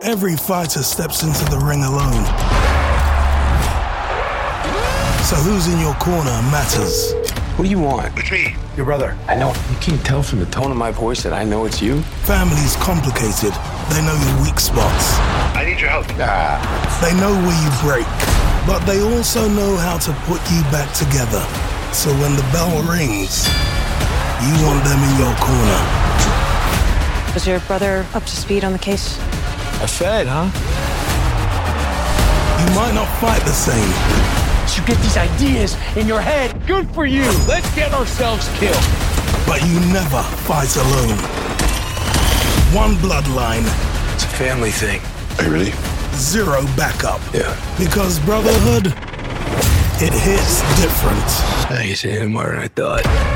Every fighter steps into the ring alone. So who's in your corner matters. What do you want? It's me, Your brother. I know. You can't tell from the tone of my voice that I know it's you. Family's complicated. They know your weak spots. I need your help. They know where you break, but they also know how to put you back together. So when the bell rings, you want them in your corner. Was your brother up to speed on the case? A Fed, huh? You might not fight the same, You get these ideas in your head. Good for you. Let's get ourselves killed. but you never fight alone. One bloodline, It's a family thing. Are you ready? zero backup. Yeah. Because brotherhood, it hits different. You say it more than I thought.